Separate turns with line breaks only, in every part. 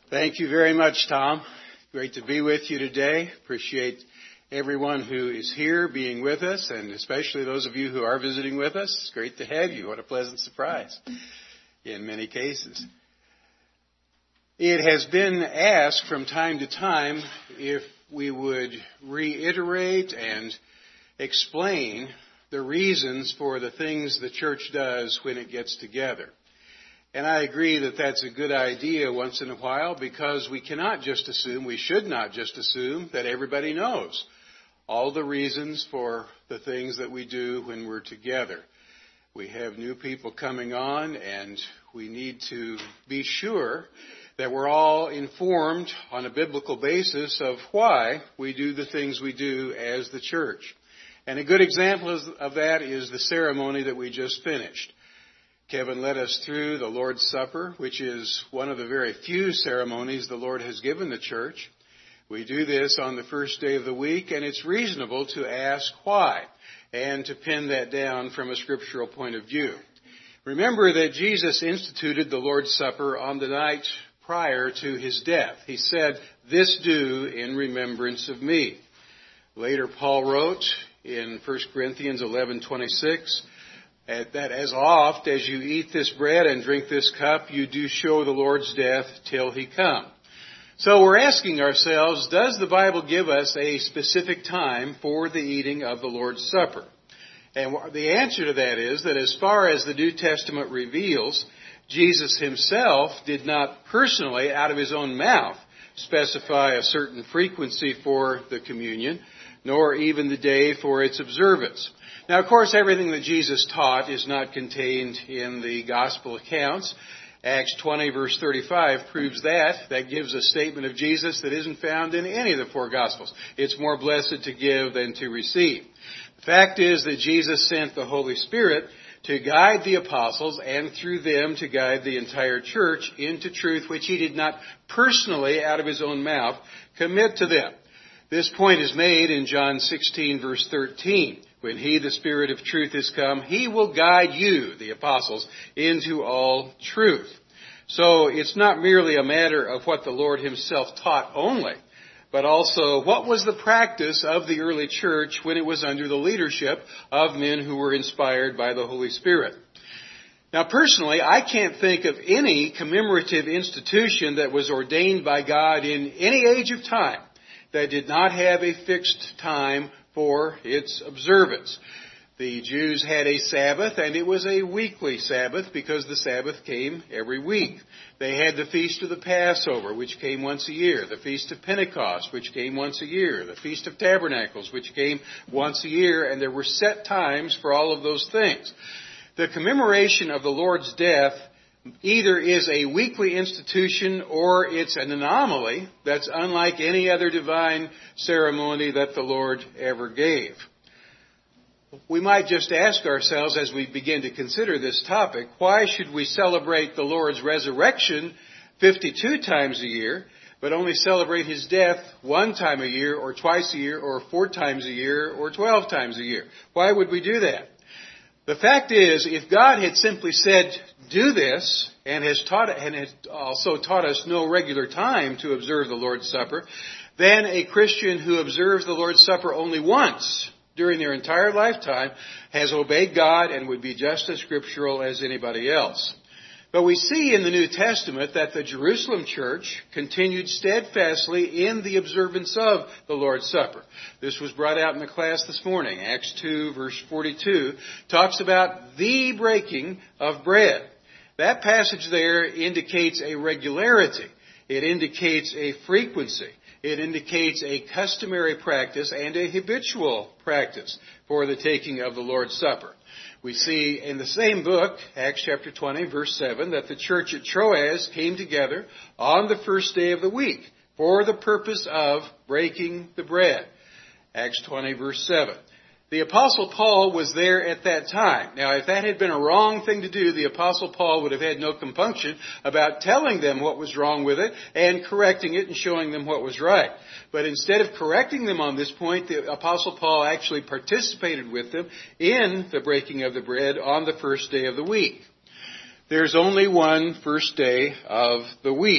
Thank you very much, Tom. Great to be with you today. Appreciate everyone who is here being with us, and especially those of you who are visiting with us. It's great to have you. What a pleasant surprise in many cases. It has been asked from time to time if we would reiterate and explain the reasons for the things the church does when it gets together. And I agree that that's a good idea once in a while, because we cannot just assume, we should not just assume that everybody knows all the reasons for the things that we do when we're together. We have new people coming on, and we need to be sure that we're all informed on a biblical basis of why we do the things we do as the church. And a good example of that is the ceremony that we just finished. Kevin led us through the Lord's Supper, which is one of the very few ceremonies the Lord has given the church. We do this on the first day of the week, and it's reasonable to ask why and to pin that down from a scriptural point of view. Remember that Jesus instituted the Lord's Supper on the night prior to his death. He said, "This do in remembrance of me." Later, Paul wrote in 1 Corinthians 11:26, that as oft as you eat this bread and drink this cup, you do show the Lord's death till he come. So we're asking ourselves, does the Bible give us a specific time for the eating of the Lord's Supper? And the answer to that is that as far as the New Testament reveals, Jesus himself did not personally, out of his own mouth, specify a certain frequency for the communion, nor even the day for its observance. Now, of course, everything that Jesus taught is not contained in the gospel accounts. Acts 20, verse 35 proves that. That gives a statement of Jesus that isn't found in any of the four gospels. It's more blessed to give than to receive. The fact is that Jesus sent the Holy Spirit to guide the apostles and through them to guide the entire church into truth which he did not personally, out of his own mouth, commit to them. This point is made in John 16, verse 13. When he, the Spirit of truth, is come, he will guide you, the apostles, into all truth. So it's not merely a matter of what the Lord himself taught only, but also what was the practice of the early church when it was under the leadership of men who were inspired by the Holy Spirit. Now, personally, I can't think of any commemorative institution that was ordained by God in any age of time that did not have a fixed time for its observance. The Jews had a Sabbath, and it was a weekly Sabbath because the Sabbath came every week. They had the Feast of the Passover, which came once a year, the Feast of Pentecost, which came once a year, the Feast of Tabernacles, which came once a year, and there were set times for all of those things. The commemoration of the Lord's death either is a weekly institution or it's an anomaly that's unlike any other divine ceremony that the Lord ever gave. We might just ask ourselves as we begin to consider this topic, why should we celebrate the Lord's resurrection 52 times a year, but only celebrate his death one time a year or twice a year or 4 times a year or 12 times a year? Why would we do that? The fact is, if God had simply said, do this, and has also taught us no regular time to observe the Lord's Supper, then a Christian who observes the Lord's Supper only once during their entire lifetime has obeyed God and would be just as scriptural as anybody else. But we see in the New Testament that the Jerusalem church continued steadfastly in the observance of the Lord's Supper. This was brought out in the class this morning. Acts 2, verse 42, talks about the breaking of bread. That passage there indicates a regularity. It indicates a frequency. It indicates a customary practice and a habitual practice for the taking of the Lord's Supper. We see in the same book, Acts chapter 20, verse 7, that the church at Troas came together on the first day of the week for the purpose of breaking the bread. Acts 20, verse 7. The Apostle Paul was there at that time. Now, if that had been a wrong thing to do, the Apostle Paul would have had no compunction about telling them what was wrong with it and correcting it and showing them what was right. But instead of correcting them on this point, the Apostle Paul actually participated with them in the breaking of the bread on the first day of the week. There's only one first day of the week.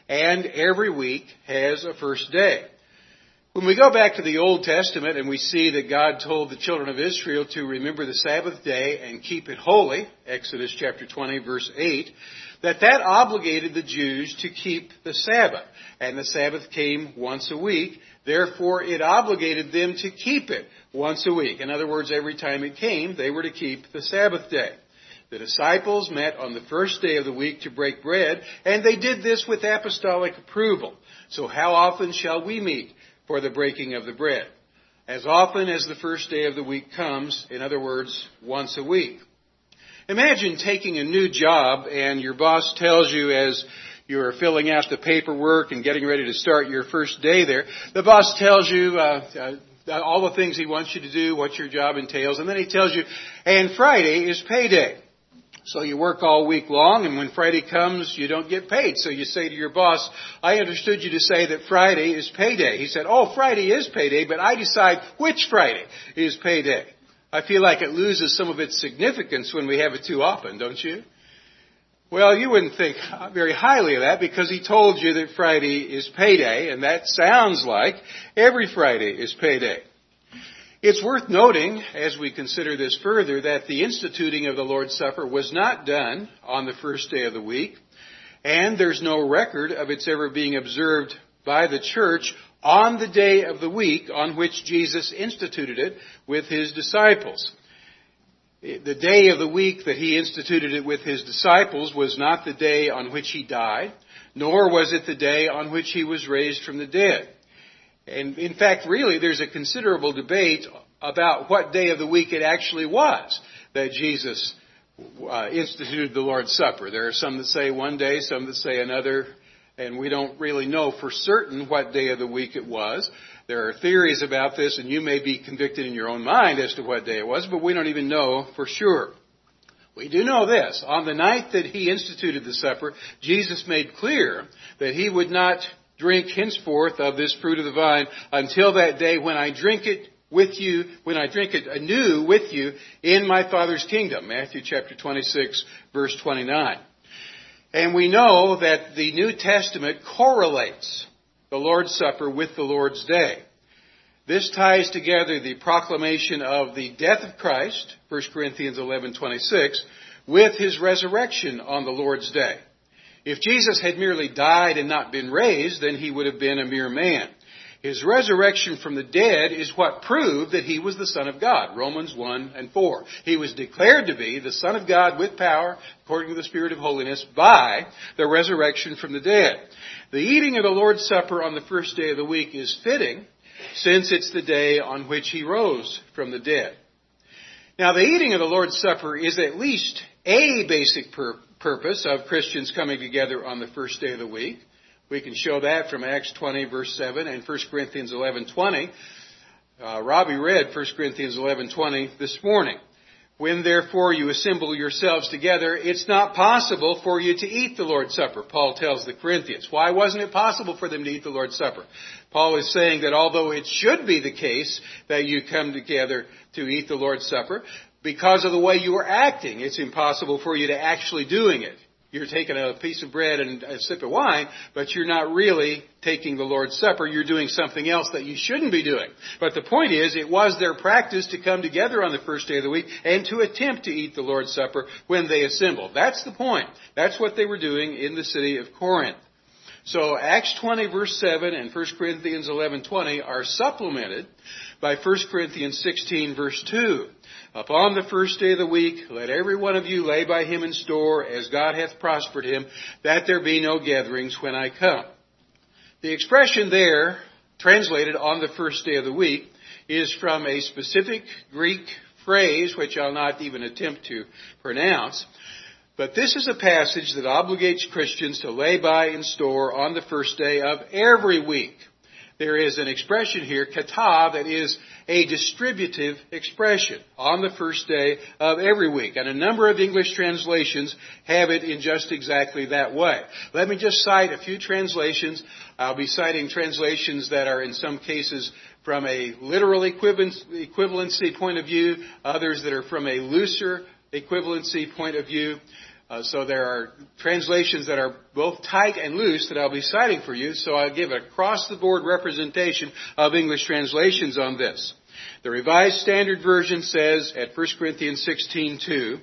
and every week has a first day. When we go back to the Old Testament and we see that God told the children of Israel to remember the Sabbath day and keep it holy, Exodus chapter 20, verse 8, that obligated the Jews to keep the Sabbath. And the Sabbath came once a week. Therefore, it obligated them to keep it once a week. In other words, every time it came, they were to keep the Sabbath day. The disciples met on the first day of the week to break bread, and they did this with apostolic approval. So how often shall we meet for the breaking of the bread? As often as the first day of the week comes, in other words, once a week. Imagine taking a new job and your boss tells you as you're filling out the paperwork and getting ready to start your first day there, the boss tells you all the things he wants you to do, what your job entails, and then he tells you, and Friday is payday. So you work all week long, and when Friday comes, you don't get paid. So you say to your boss, I understood you to say that Friday is payday. He said, oh, Friday is payday, but I decide which Friday is payday. I feel like it loses some of its significance when we have it too often, don't you? Well, you wouldn't think very highly of that because he told you that Friday is payday, and that sounds like every Friday is payday. It's worth noting, as we consider this further, that the instituting of the Lord's Supper was not done on the first day of the week, and there's no record of its ever being observed by the church on the day of the week on which Jesus instituted it with his disciples. The day of the week that he instituted it with his disciples was not the day on which he died, nor was it the day on which he was raised from the dead. And in fact, really, there's a considerable debate about what day of the week it actually was that Jesus instituted the Lord's Supper. There are some that say one day, some that say another, and we don't really know for certain what day of the week it was. There are theories about this, and you may be convicted in your own mind as to what day it was, but we don't even know for sure. We do know this. On the night that he instituted the supper, Jesus made clear that he would not drink henceforth of this fruit of the vine until that day when I drink it with you, when I drink it anew with you in my Father's kingdom. Matthew chapter 26, verse 29. And we know that the New Testament correlates the Lord's Supper with the Lord's Day. This ties together the proclamation of the death of Christ, 1 Corinthians 11:26, with his resurrection on the Lord's Day. If Jesus had merely died and not been raised, then he would have been a mere man. His resurrection from the dead is what proved that he was the Son of God, Romans 1:4. He was declared to be the Son of God with power, according to the Spirit of holiness, by the resurrection from the dead. The eating of the Lord's Supper on the first day of the week is fitting, since it's the day on which he rose from the dead. Now, the eating of the Lord's Supper is at least a basic purpose of Christians coming together on the first day of the week. We can show that from Acts 20, verse 7, and 1 Corinthians 11:20. Robbie read 1 Corinthians 11:20 this morning. When therefore you assemble yourselves together, it's not possible for you to eat the Lord's Supper, Paul tells the Corinthians. Why wasn't it possible for them to eat the Lord's Supper? Paul is saying that although it should be the case that you come together to eat the Lord's Supper, because of the way you are acting, it's impossible for you to actually doing it. You're taking a piece of bread and a sip of wine, but you're not really taking the Lord's Supper. You're doing something else that you shouldn't be doing. But the point is, it was their practice to come together on the first day of the week and to attempt to eat the Lord's Supper when they assembled. That's the point. That's what they were doing in the city of Corinth. So Acts 20, verse 7 and 1 Corinthians 11:20 are supplemented by 1 Corinthians 16, verse 2. Upon the first day of the week, let every one of you lay by him in store, as God hath prospered him, that there be no gatherings when I come. The expression there, translated on the first day of the week, is from a specific Greek phrase, which I'll not even attempt to pronounce. But this is a passage that obligates Christians to lay by in store on the first day of every week. There is an expression here, kata, that is a distributive expression on the first day of every week. And a number of English translations have it in just exactly that way. Let me just cite a few translations. I'll be citing translations that are in some cases from a literal equivalency point of view, others that are from a looser equivalency point of view. So there are translations that are both tight and loose that I'll be citing for you. So I'll give across-the-board representation of English translations on this. The Revised Standard Version says at 1 Corinthians 16:2,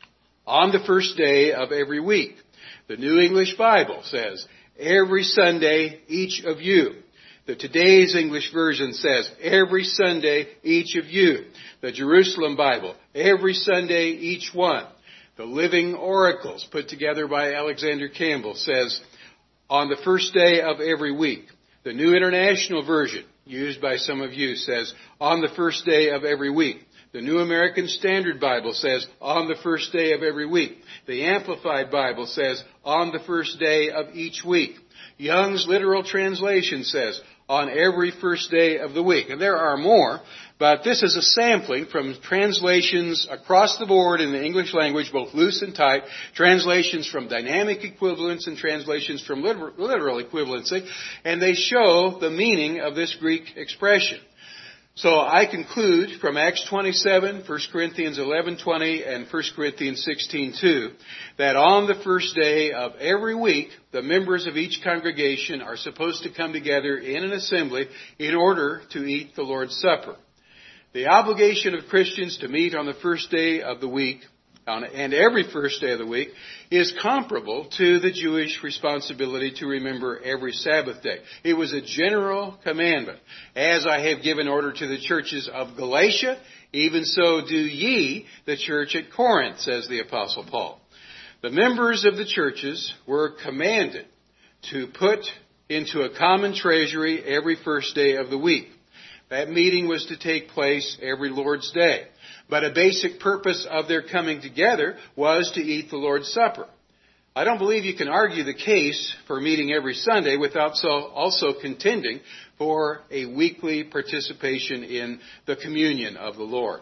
on the first day of every week. The New English Bible says, every Sunday, each of you. The Today's English Version says, every Sunday, each of you. The Jerusalem Bible, every Sunday, each one. The Living Oracles, put together by Alexander Campbell, says, on the first day of every week. The New International Version, used by some of you, says, on the first day of every week. The New American Standard Bible says, on the first day of every week. The Amplified Bible says, on the first day of each week. Young's Literal Translation says, on every first day of the week. And there are more, but this is a sampling from translations across the board in the English language, both loose and tight, translations from dynamic equivalence and translations from literal equivalency, and they show the meaning of this Greek expression. So I conclude from Acts 27, 1 Corinthians 11:20, and 1 Corinthians 16:2 that on the first day of every week, the members of each congregation are supposed to come together in an assembly in order to eat the Lord's Supper. The obligation of Christians to meet on the first day of the week, and every first day of the week, is comparable to the Jewish responsibility to remember every Sabbath day. It was a general commandment. As I have given order to the churches of Galatia, even so do ye, the church at Corinth, says the Apostle Paul. The members of the churches were commanded to put into a common treasury every first day of the week. That meeting was to take place every Lord's Day. But a basic purpose of their coming together was to eat the Lord's Supper. I don't believe you can argue the case for meeting every Sunday without also contending for a weekly participation in the communion of the Lord.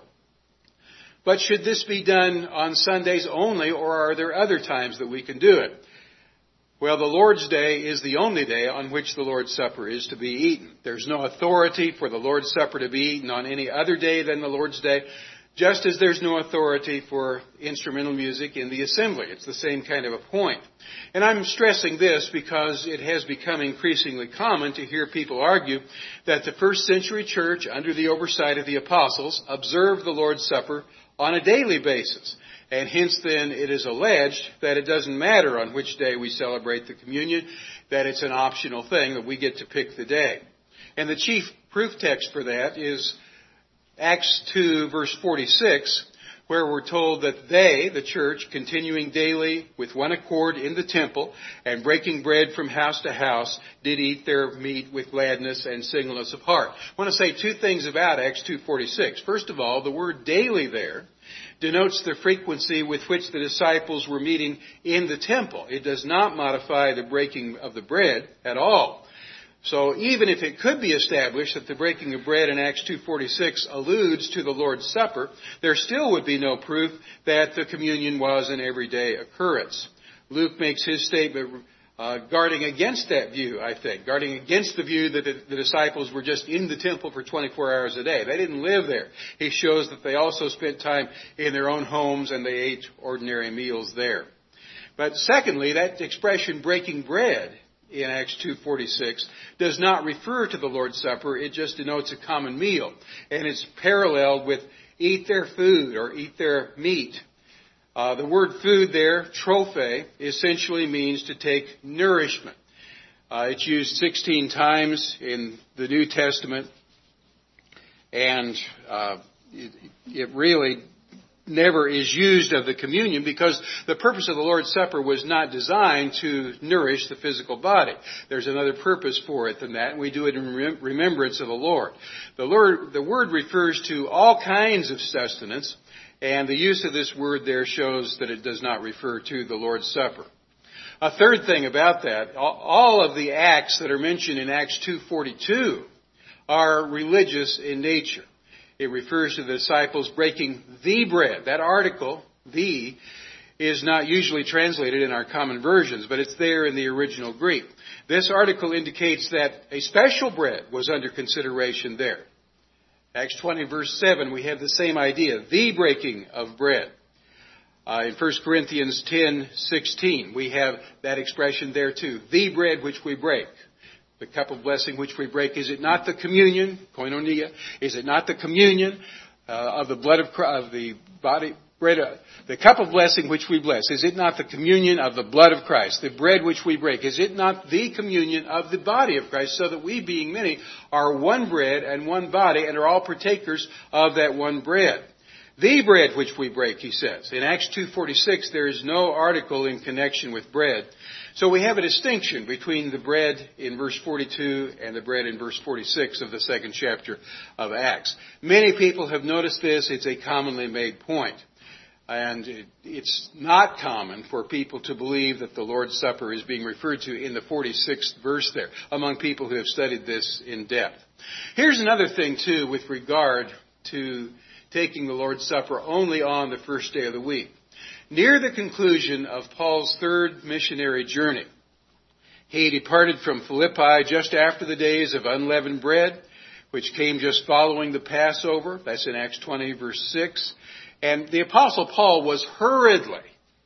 But should this be done on Sundays only, or are there other times that we can do it? Well, the Lord's Day is the only day on which the Lord's Supper is to be eaten. There's no authority for the Lord's Supper to be eaten on any other day than the Lord's Day, just as there's no authority for instrumental music in the assembly. It's the same kind of a point. And I'm stressing this because it has become increasingly common to hear people argue that the first century church, under the oversight of the apostles, observed the Lord's Supper on a daily basis. And hence then it is alleged that it doesn't matter on which day we celebrate the communion, that it's an optional thing, that we get to pick the day. And the chief proof text for that is Acts 2, verse 46, where we're told that they, the church, continuing daily with one accord in the temple and breaking bread from house to house, did eat their meat with gladness and singleness of heart. I want to say two things about Acts 2:46. First of all, the word daily there denotes the frequency with which the disciples were meeting in the temple. It does not modify the breaking of the bread at all. So even if it could be established that the breaking of bread in Acts 2:46 alludes to the Lord's Supper, there still would be no proof that the communion was an everyday occurrence. Luke makes his statement guarding against that view, I think, guarding against the view that the disciples were just in the temple for 24 hours a day. They didn't live there. He shows that they also spent time in their own homes and they ate ordinary meals there. But secondly, that expression breaking bread in Acts 2:46 does not refer to the Lord's Supper. It just denotes a common meal. And it's paralleled with eat their food or eat their meat. The word food there, trophe, essentially means to take nourishment. It's used 16 times in the New Testament. And it really never is used of the communion because the purpose of the Lord's Supper was not designed to nourish the physical body. There's another purpose for it than that, and we do it in remembrance of the Lord. The word refers to all kinds of sustenance, and the use of this word there shows that it does not refer to the Lord's Supper. A third thing about that, all of the acts that are mentioned in Acts 2:42 are religious in nature. It refers to the disciples breaking the bread. That article, the, is not usually translated in our common versions, but it's there in the original Greek. This article indicates that a special bread was under consideration there. Acts 20, verse 7, we have the same idea, the breaking of bread. In 1 Corinthians 10:16, we have that expression there too. The bread which we break. The cup of blessing which we break, is it not the communion, koinonia? Is it not the communion of the blood of the body, bread, the cup of blessing which we bless? Is it not the communion of the blood of Christ? The bread which we break, is it not the communion of the body of Christ? So that we, being many, are one bread and one body, and are all partakers of that one bread. The bread which we break, he says. In Acts 2:46, there is no article in connection with bread. So we have a distinction between the bread in verse 42 and the bread in verse 46 of the second chapter of Acts. Many people have noticed this. It's a commonly made point. And it's not common for people to believe that the Lord's Supper is being referred to in the 46th verse there, among people who have studied this in depth. Here's another thing, too, with regard to taking the Lord's Supper only on the first day of the week. Near the conclusion of Paul's third missionary journey, he departed from Philippi just after the days of unleavened bread, which came just following the Passover. That's in Acts 20, verse 6. And the Apostle Paul was hurriedly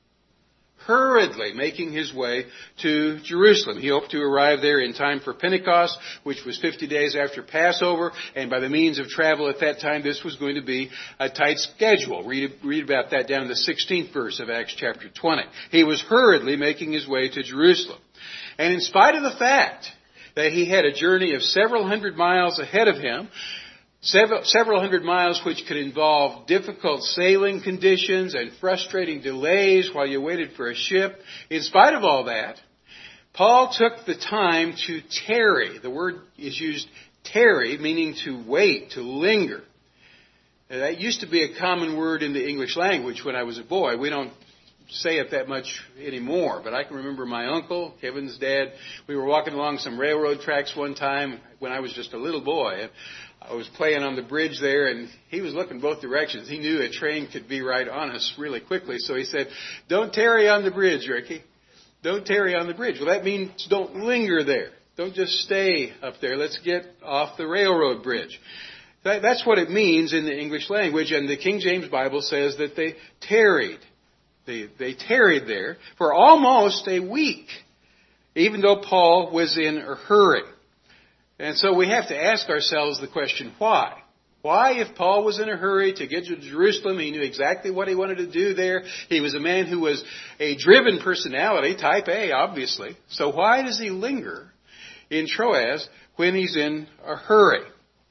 making his way to Jerusalem. He hoped to arrive there in time for Pentecost, which was 50 days after Passover, and by the means of travel at that time, this was going to be a tight schedule. Read about that down in the 16th verse of Acts chapter 20. He was hurriedly making his way to Jerusalem. And in spite of the fact that he had a journey of several hundred miles ahead of him, several hundred miles which could involve difficult sailing conditions and frustrating delays while you waited for a ship. In spite of all that, Paul took the time to tarry. The word is used tarry, meaning to wait, to linger. That used to be a common word in the English language when I was a boy. We don't say it that much anymore, but I can remember my uncle, Kevin's dad. We were walking along some railroad tracks one time when I was just a little boy. I was playing on the bridge there, and he was looking both directions. He knew a train could be right on us really quickly, so he said, "Don't tarry on the bridge, Ricky. Don't tarry on the bridge." Well, that means don't linger there. Don't just stay up there. Let's get off the railroad bridge. That's what it means in the English language, and the King James Bible says that they tarried. They tarried there for almost a week, even though Paul was in a hurry. And so we have to ask ourselves the question, why? Why, if Paul was in a hurry to get to Jerusalem, he knew exactly what he wanted to do there. He was a man who was a driven personality, type A, obviously. So why does he linger in Troas when he's in a hurry?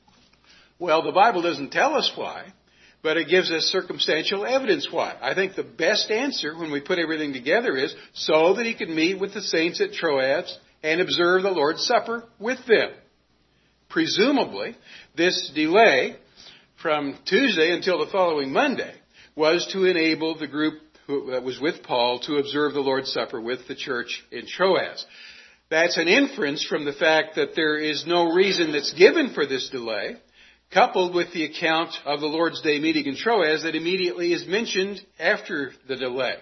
Well, the Bible doesn't tell us why, but it gives us circumstantial evidence why. I think the best answer when we put everything together is so that he could meet with the saints at Troas and observe the Lord's Supper with them. Presumably, this delay from Tuesday until the following Monday was to enable the group that was with Paul to observe the Lord's Supper with the church in Troas. That's an inference from the fact that there is no reason that's given for this delay, coupled with the account of the Lord's Day meeting in Troas that immediately is mentioned after the delay.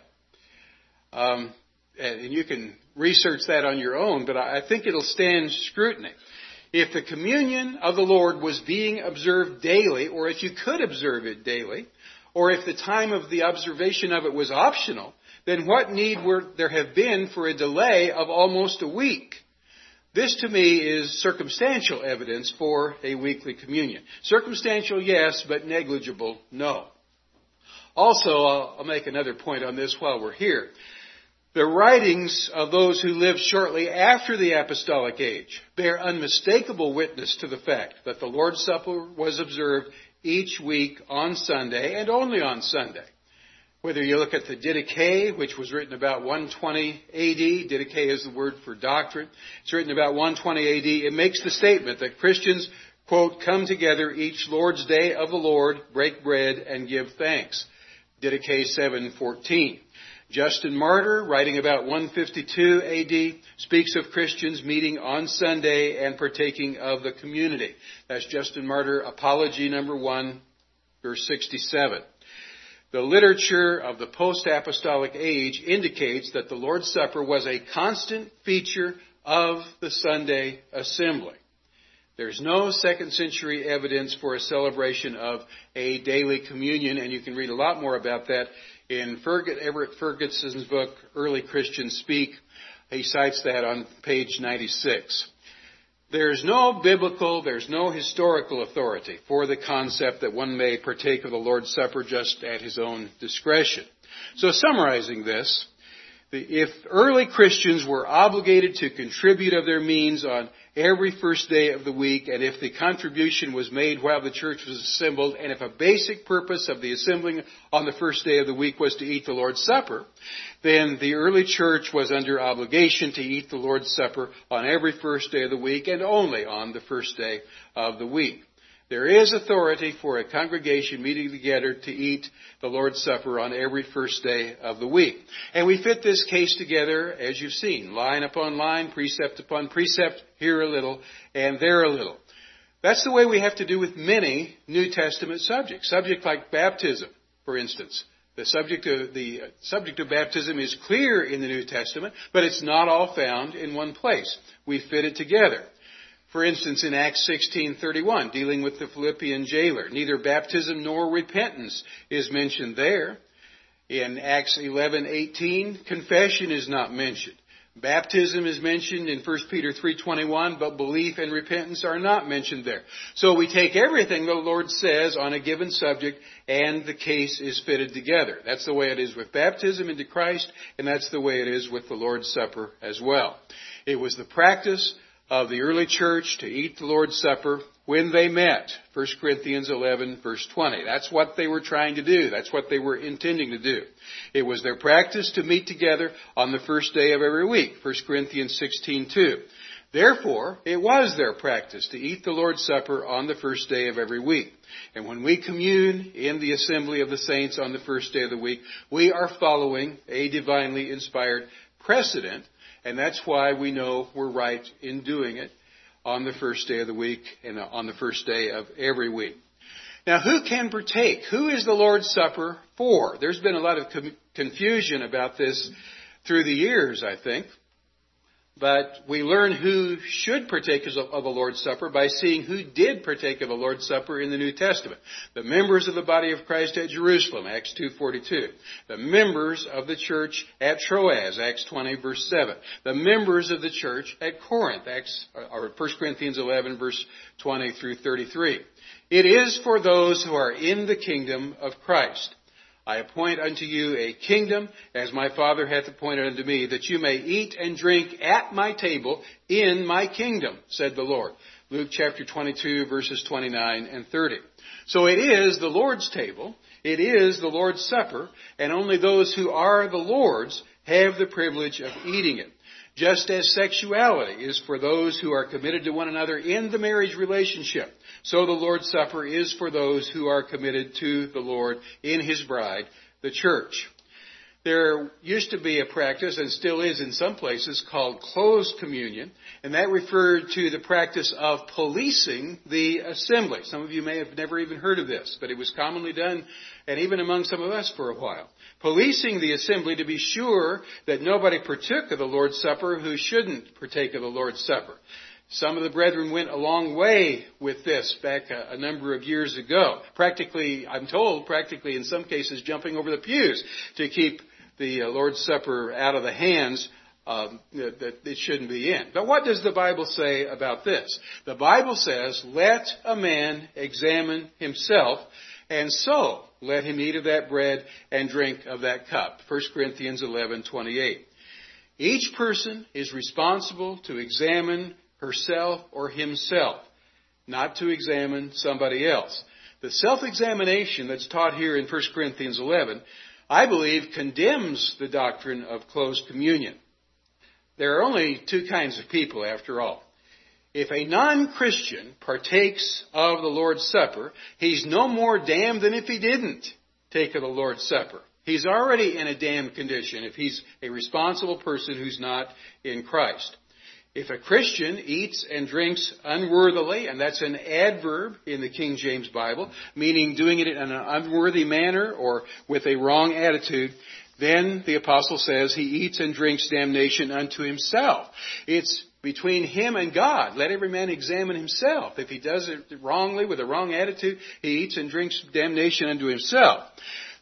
And you can research that on your own, but I think it'll stand scrutiny. If the communion of the Lord was being observed daily, or if you could observe it daily, or if the time of the observation of it was optional, then what need would there have been for a delay of almost a week? This, to me, is circumstantial evidence for a weekly communion. Circumstantial, yes, but negligible, no. Also, I'll make another point on this while we're here. The writings of those who lived shortly after the apostolic age bear unmistakable witness to the fact that the Lord's Supper was observed each week on Sunday and only on Sunday. Whether you look at the Didache, which was written about 120 AD, Didache is the word for doctrine. It's written about 120 AD. It makes the statement that Christians, quote, come together each Lord's Day of the Lord, break bread, and give thanks. Didache 7:14. Justin Martyr, writing about 152 AD, speaks of Christians meeting on Sunday and partaking of the community. That's Justin Martyr, Apology number 1, verse 67. The literature of the post-apostolic age indicates that the Lord's Supper was a constant feature of the Sunday assembly. There's no second century evidence for a celebration of a daily communion, and you can read a lot more about that In Everett Ferguson's book, Early Christians Speak, he cites that on page 96. There's no historical authority for the concept that one may partake of the Lord's Supper just at his own discretion. So summarizing this, if early Christians were obligated to contribute of their means on every first day of the week, and if the contribution was made while the church was assembled, and if a basic purpose of the assembling on the first day of the week was to eat the Lord's Supper, then the early church was under obligation to eat the Lord's Supper on every first day of the week and only on the first day of the week. There is authority for a congregation meeting together to eat the Lord's Supper on every first day of the week. And we fit this case together, as you've seen, line upon line, precept upon precept, here a little and there a little. That's the way we have to do with many New Testament subjects. Subject like baptism, for instance. The subject of baptism is clear in the New Testament, but it's not all found in one place. We fit it together. For instance, in Acts 16:31, dealing with the Philippian jailer, neither baptism nor repentance is mentioned there. In Acts 11:18, confession is not mentioned. Baptism is mentioned in 1 Peter 3:21, but belief and repentance are not mentioned there. So we take everything the Lord says on a given subject, and the case is fitted together. That's the way it is with baptism into Christ, and that's the way it is with the Lord's Supper as well. It was the practice of the early church to eat the Lord's Supper when they met. 1 Corinthians 11, verse 20. That's what they were trying to do. That's what they were intending to do. It was their practice to meet together on the first day of every week. 1 Corinthians 16:2. Therefore, it was their practice to eat the Lord's Supper on the first day of every week. And when we commune in the assembly of the saints on the first day of the week, we are following a divinely inspired precedent. And that's why we know we're right in doing it on the first day of the week and on the first day of every week. Now, who can partake? Who is the Lord's Supper for? There's been a lot of confusion about this through the years, I think. But we learn who should partake of the Lord's Supper by seeing who did partake of the Lord's Supper in the New Testament. The members of the body of Christ at Jerusalem, Acts 2:42. The members of the church at Troas, Acts 20, verse 7. The members of the church at Corinth, 1 Corinthians 11, verse 20 through 33. It is for those who are in the kingdom of Christ. I appoint unto you a kingdom, as my Father hath appointed unto me, that you may eat and drink at my table in my kingdom, said the Lord. Luke chapter 22, verses 29 and 30. So it is the Lord's table, it is the Lord's Supper, and only those who are the Lord's have the privilege of eating it. Just as sexuality is for those who are committed to one another in the marriage relationship, so the Lord's Supper is for those who are committed to the Lord in His bride, the church. There used to be a practice, and still is in some places, called closed communion, and that referred to the practice of policing the assembly. Some of you may have never even heard of this, but it was commonly done, and even among some of us for a while. Policing the assembly to be sure that nobody partook of the Lord's Supper who shouldn't partake of the Lord's Supper. Some of the brethren went a long way with this back a number of years ago. I'm told, in some cases, jumping over the pews to keep the Lord's Supper out of the hands that it shouldn't be in. But what does the Bible say about this? The Bible says, let a man examine himself, and so let him eat of that bread and drink of that cup. 1 Corinthians 11:28. Each person is responsible to examine herself or himself, not to examine somebody else. The self-examination that's taught here in 1 Corinthians 11, I believe, condemns the doctrine of closed communion. There are only two kinds of people, after all. If a non-Christian partakes of the Lord's Supper, he's no more damned than if he didn't take of the Lord's Supper. He's already in a damned condition if he's a responsible person who's not in Christ. If a Christian eats and drinks unworthily, and that's an adverb in the King James Bible, meaning doing it in an unworthy manner or with a wrong attitude, then the apostle says he eats and drinks damnation unto himself. It's between him and God. Let every man examine himself. If he does it wrongly with a wrong attitude, he eats and drinks damnation unto himself.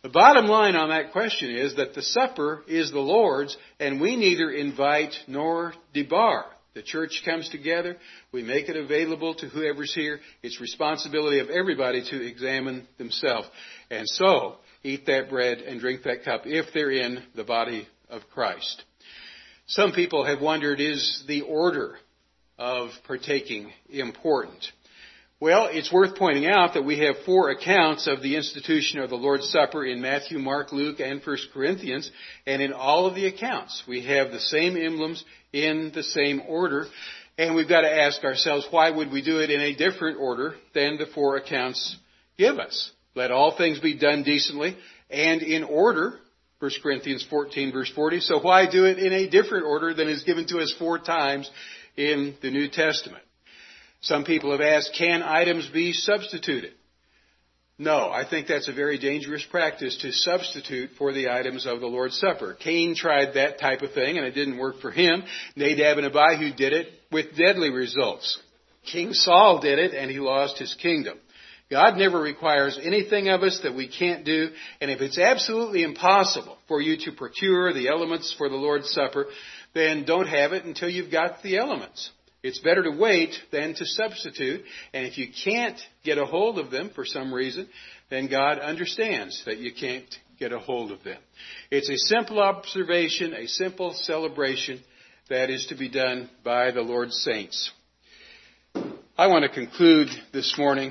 The bottom line on that question is that the supper is the Lord's, and we neither invite nor debar. The church comes together. We make it available to whoever's here. It's responsibility of everybody to examine themselves. And so, eat that bread and drink that cup if they're in the body of Christ. Some people have wondered, is the order of partaking important? Well, it's worth pointing out that we have 4 accounts of the institution of the Lord's Supper in Matthew, Mark, Luke, and 1 Corinthians. And in all of the accounts, we have the same emblems in the same order. And we've got to ask ourselves, why would we do it in a different order than the 4 accounts give us? Let all things be done decently and in order, 1 Corinthians 14, verse 40. So why do it in a different order than is given to us 4 times in the New Testament? Some people have asked, can items be substituted? No, I think that's a very dangerous practice to substitute for the items of the Lord's Supper. Cain tried that type of thing and it didn't work for him. Nadab and Abihu did it with deadly results. King Saul did it and he lost his kingdom. God never requires anything of us that we can't do, and if it's absolutely impossible for you to procure the elements for the Lord's Supper, then don't have it until you've got the elements. It's better to wait than to substitute, and if you can't get a hold of them for some reason, then God understands that you can't get a hold of them. It's a simple observation, a simple celebration that is to be done by the Lord's saints. I want to conclude this morning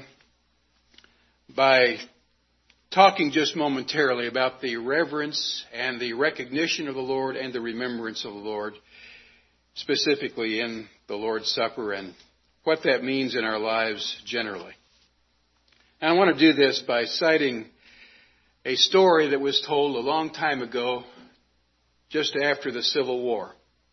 by talking just momentarily about the reverence and the recognition of the Lord and the remembrance of the Lord, specifically in the Lord's Supper and what that means in our lives generally. And I want to do this by citing a story that was told a long time ago, just after the Civil War.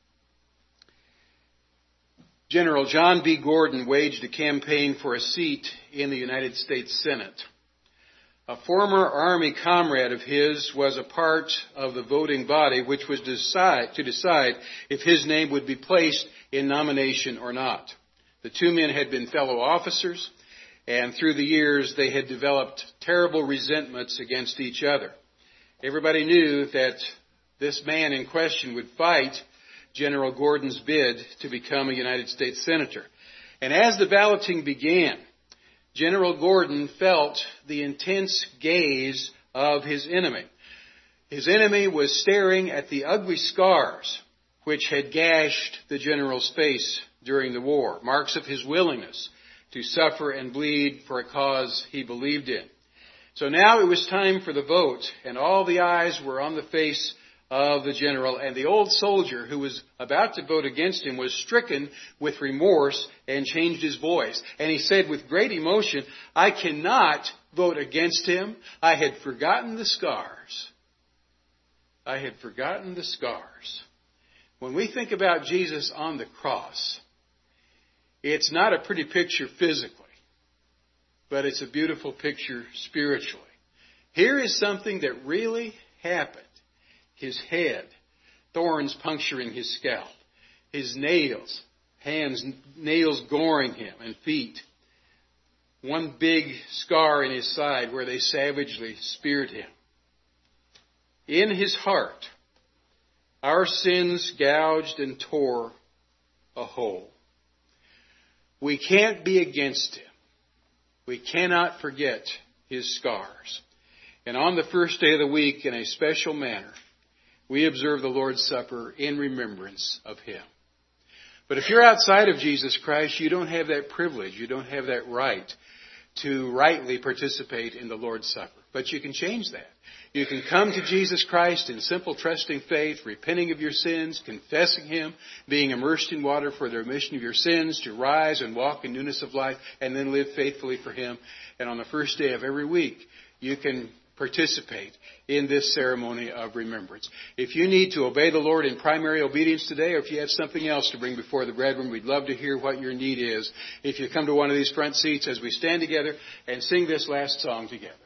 General John B. Gordon waged a campaign for a seat in the United States Senate. A former Army comrade of his was a part of the voting body which was to decide if his name would be placed in nomination or not. The 2 men had been fellow officers, and through the years they had developed terrible resentments against each other. Everybody knew that this man in question would fight General Gordon's bid to become a United States Senator. And as the balloting began, General Gordon felt the intense gaze of his enemy. His enemy was staring at the ugly scars which had gashed the general's face during the war, marks of his willingness to suffer and bleed for a cause he believed in. So now it was time for the vote, and all the eyes were on the face of the general, and the old soldier who was about to vote against him was stricken with remorse and changed his voice. And he said with great emotion, "I cannot vote against him. I had forgotten the scars. I had forgotten the scars." When we think about Jesus on the cross, it's not a pretty picture physically, but it's a beautiful picture spiritually. Here is something that really happened. His head, thorns puncturing his scalp. His nails, nails goring him, and feet. One big scar in his side where they savagely speared him. In his heart, our sins gouged and tore a hole. We can't be against him. We cannot forget his scars. And on the first day of the week, in a special manner, we observe the Lord's Supper in remembrance of him. But if you're outside of Jesus Christ, you don't have that privilege. You don't have that right to rightly participate in the Lord's Supper. But you can change that. You can come to Jesus Christ in simple, trusting faith, repenting of your sins, confessing him, being immersed in water for the remission of your sins, to rise and walk in newness of life, and then live faithfully for him. And on the first day of every week, you can participate in this ceremony of remembrance. If you need to obey the Lord in primary obedience today, or if you have something else to bring before the brethren, we'd love to hear what your need is. If you come to one of these front seats as we stand together and sing this last song together.